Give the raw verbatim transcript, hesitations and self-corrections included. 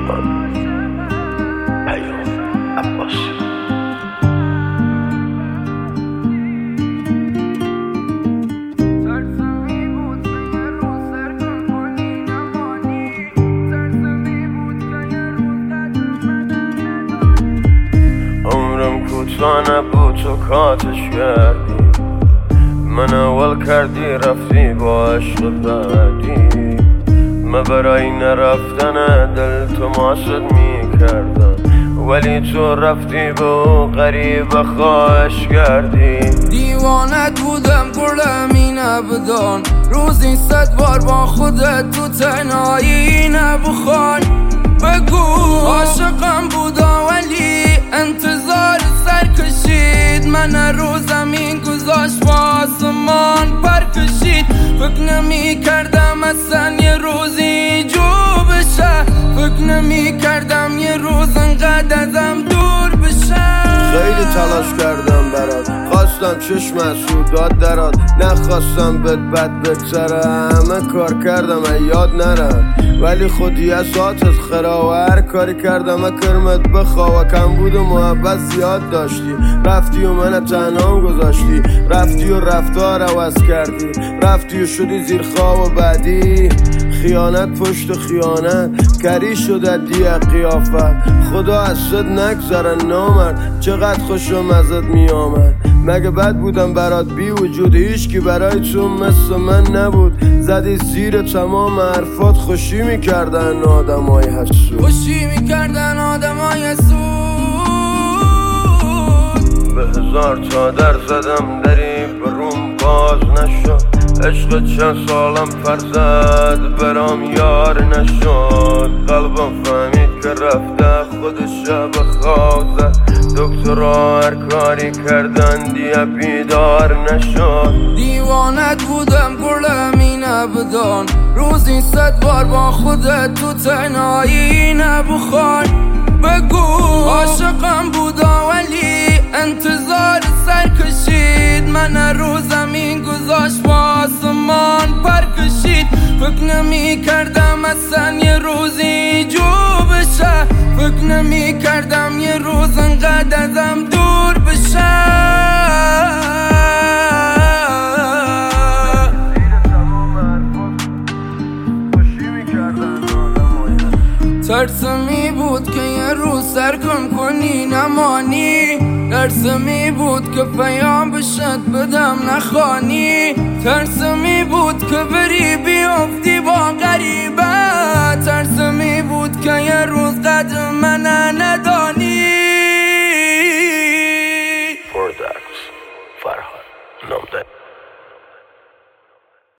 من پیام عباسی. عمرم کوتاه نبود تو کاتش کردی، من اول کردی رفتی با عشق بعدی. من برای نرفتن دل تو ماسد می کردم، ولی تو رفتی به او غریب خواهش کردی. دیوانت بودم گلمی نبدان، روزی صد بار با خودت تو تنهایی نبخوان. بگو عاشقم بودا ولی انتظار سر کشید، من رو زمین گذاشت با آسمان پر کشید. فکر نمی کردم اصلا یه روزی جو بشه، فکر نمی کردم یه روز انقدر ازم دور بشه. خیلی تلاش کردم برات، خواستم چشم سودات درات، نخواستم بد بد بگذره. همه کار کردم یاد نرم، ولی خودی از آتت خرا و هر کاری کردم کرمت بخوا. کم بود و محبت زیاد داشتی، رفتی و من تنهام گذاشتی، رفتی و رفتار عوض کردی، رفتی و شدی زیر خواب و بعدی. خیانت پشت خیانت کری شده دیه قیافت، خدا از صد نگذره نامرد، چقدر خوشم ازت می آمد. مگه بد بودم برات بی وجود، هیچ کی برای تو مثل من نبود. زدی زیر تمام حرفات، خوشی میکردن آدمای حسود، خوشی میکردن آدمای حسود. به هزار تا در زدم دری بروم باز نشد، عشق چند سالم فرزد برام یار نشد. قلبم فهمید که رفته خودش به خواب زد، دکترها هر کاری کردن دیگه بیدار نشد. دیوانت بودم گلمی نبدان، روزی صد بار با خودت تو تنهایی نبخوان. بگو عاشقم بودا ولی انتظار سر کشید، من رو زمین گذاشت با آسمان پر کشید. فکر نمی کردم اصلا یه روزی جو بشه، فکر نمی کردم یه روز انقدر ازم دور بشه. ترسمی بود که یه روز سرکن کنی نمانی، ترسمی بود که پیام بشت بدم نخوانی، ترسمی بود که بری بیافتی با غریبه، ترسمی بود که یه روز قدر من ندانی. پرودکت فرهاد نامده.